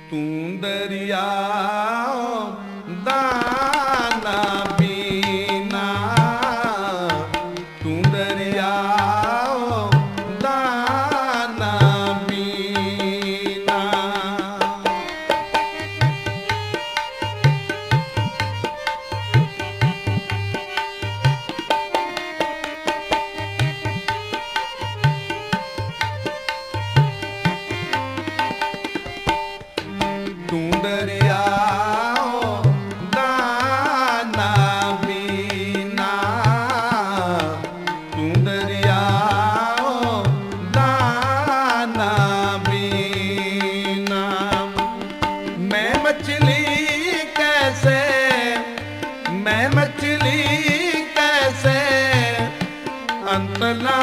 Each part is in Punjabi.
ਤੂੰ ਦਰਿਆਓ ਦਾ ਨਾ ਪੀਨਾ, ਤੂੰ ਦਰਿਆਓ ਦਾ ਨਾ ਪੀਨਾ। ਤੂੰ ਦਰਿਆਓ ਦਾ ਨਾ ਪੀਨਾ, ਤੂੰ ਦਰਿਆਓ ਦਾ ਨਾ ਪੀਨਾ। ਮੈਂ ਮਛਲੀ ਕੈਸੇ, ਮੈਂ ਮਛਲੀ ਕੈਸੇ ਅੰਤਲਾ,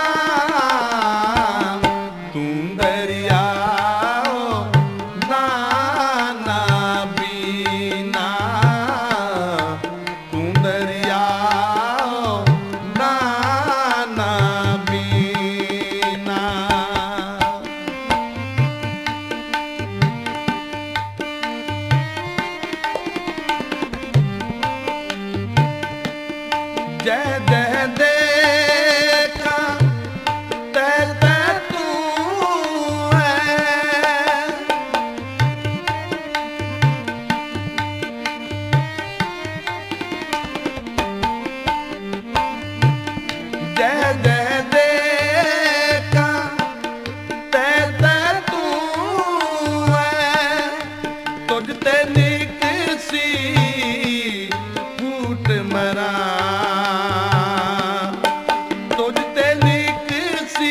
ਤੂੰ ਦਰਿਆਓ ਦਾ ਨਾ ਪੀਨਾ, ਤੂੰ ਦਰਿਆਓ ਦਾ ਨਾ ਪੀਨਾ। ਜੈ ਜੈ ਦੇਖਾਂ ਤੈ ਤੈ ਤੂੰ ਹੈ, ਜੈ ਜੈ ਦੇਖਾਂ ਤੈ ਤੈ ਤੂੰ ਹੈ। ਤੁਝ ਤੇ ਨਿਕਸੀ ਫੂਟ ਮਰਾਂ, ਤੁਝ ਤੇ ਨਿਕਸੀ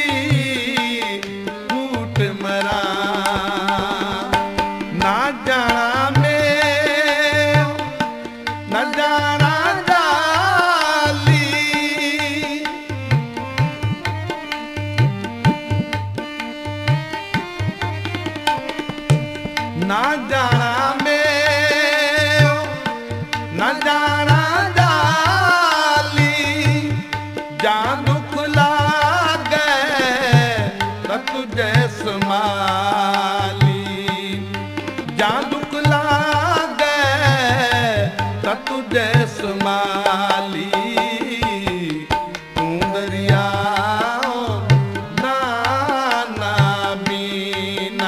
ਫੂਟ ਮਰਾਂ। ਨਾ ਜਾਣਾ ਮੈਂ, ਨਾ ਜਾਣਾ ਜਾਲੀ, ਨਾ ਜਾਣਾ ਮੈਂ, ਨਾ ਜਾਣਾ ਜਾਲੀ। ਜਾਂ ਦੁੱਖ ਲਾਗੈ ਤਾਂ ਤੁਝੈ ਸਮਾਲੀ, ਜਾਂ ਦੁੱਖ ਲਾਗੈ ਤਾਂ ਤੁਝੈ ਸਮਾਲੀ। ਤੂੰ ਦਰਿਆਓ ਦਾ ਨਾ ਪੀਨਾ,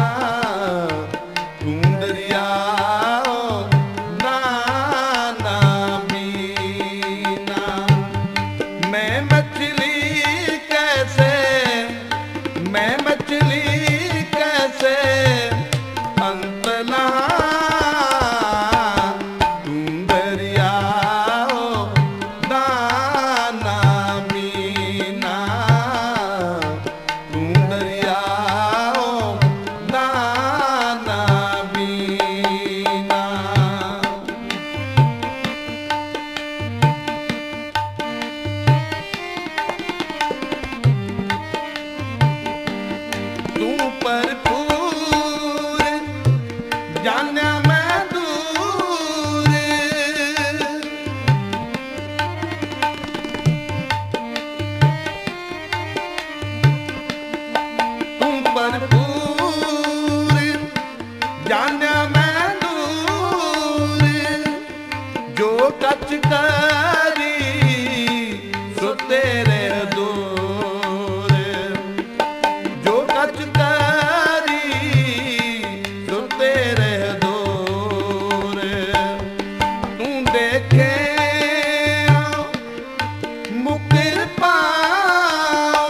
ਤੂੰ ਦਰਿਆਓ ਦਾ ਨਾ ਪੀਨਾ। ਮੈਂ ਮਛਲੀ ਕੈਸੇ, ਮੈਂ ਮਛਲੀ ਕੈਸੇ ਅੰਤਲਾ, ਤੂੰ ਦਰਿਆਓ ਦਾ ਨਾ ਪੀਨਾ, ਤੂੰ ਦਰਿਆਓ ਦਾ ਨਾ ਪੀਨਾ। ਤੂੰ ਭਰਪੂਰ ਜਾਣਿਆ ਮੈਂ ਦੂਰ, ਤੂੰ ਭਰਪੂਰ ਜਾਣਿਆ ਮੈਂ ਦੂਰ। ਜੋ ਕੱਚ ਕਰੀ ਸੋ ਤੇਰੇ ਦੂਰ, ਜੋ ਕੱਚ ਕਰੀ ਸੋ ਤੇਰੇ ਦੂਰ। ਤੂੰ ਦੇਖੇ ਮੁਕਰ ਪਾਓ,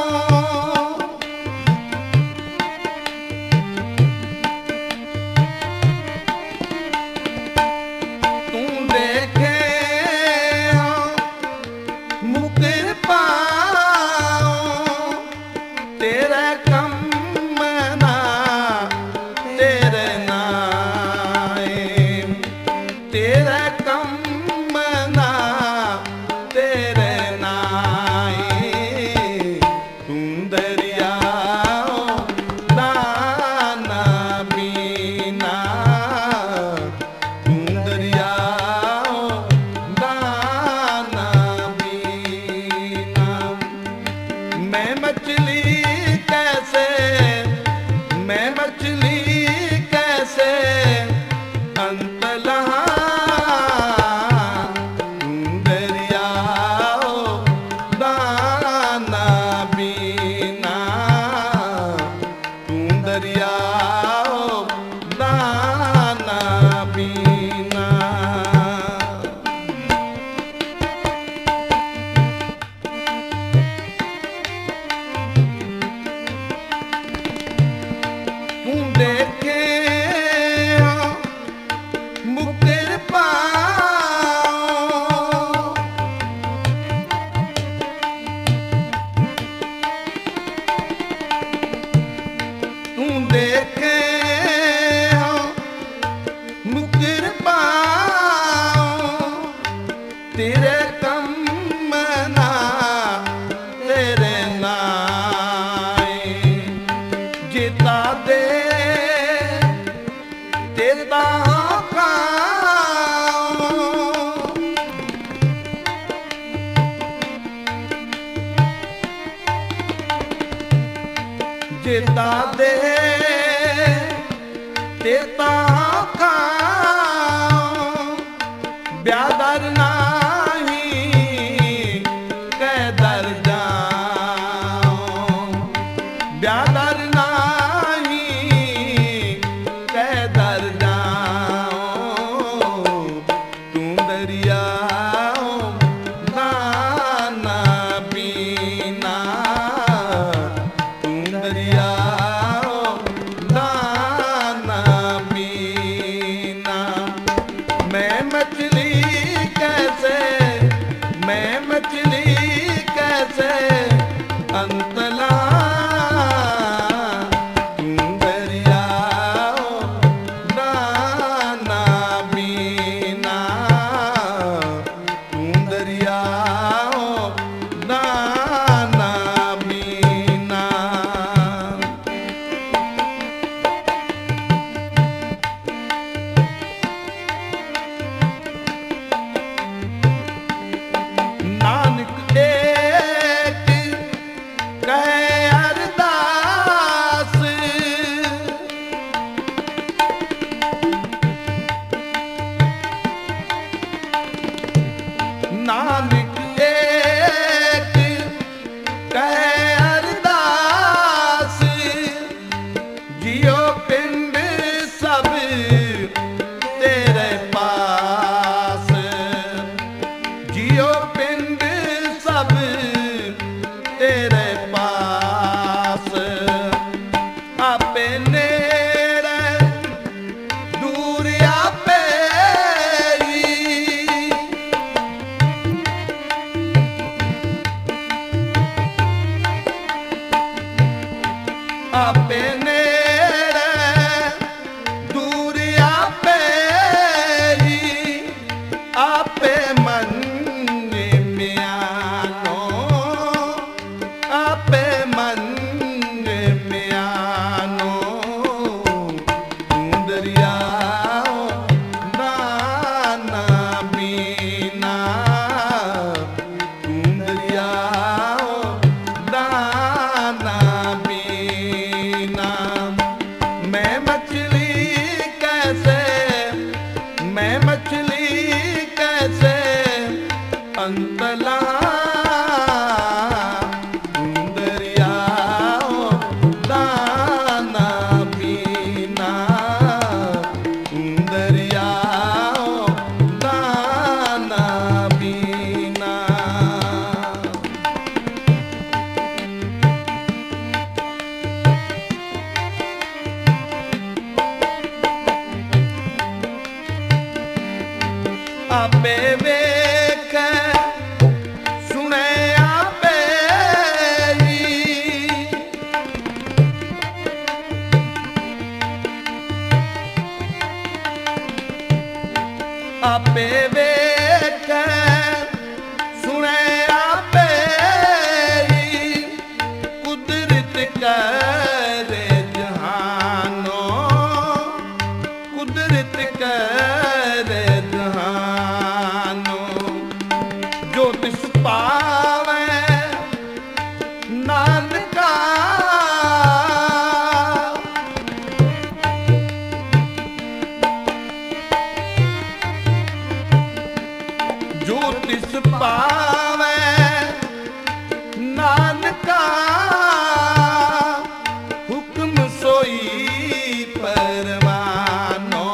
तू देखे हो मुकर पाओ तेरे कम मना तेरे नाए जिता दे तेता जिता दे तेता खाओ ब्यादर नाही कैदर जाओ ब्यादर नाही कैदर जाओ तू दरियाओ नाना पीना मैं मछली कैसे अंतला तू दरियाओ नाना बीना तू दरियाओ नाना बीना नानक एक कहे अरदास नानक एक कहे अरदास जियो पिंड सब तेरे पास जियो पिंड सब तेरे पास आपे नेड़े दूर आपे आपे नेड़े दूर आपे आपे मन आपे मन में आनो तू दरियाओ नाना बीना तू दरियाओ नाना बीना मैं मछली कैसे अंतला आपे वेख सुने आपे आपे वेख सुने आपे कुदरत करे जहानो कुदरत करे जो तिस पावे नानका जो तिस पावे नानका हुक्म सोई परवानो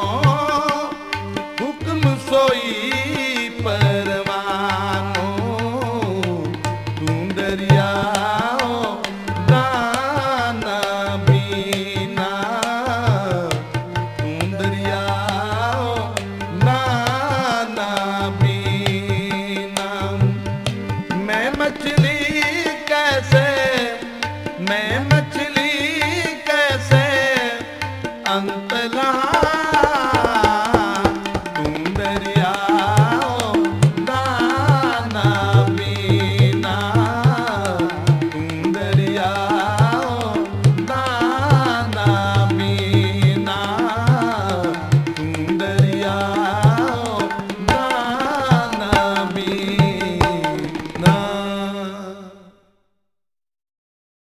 हुक्म सोई परवानो तू दरियाओ नाना बीना तू दरियाओ नाना बीना मैं मछली कैसे ਅੰਤ ਲਾਏ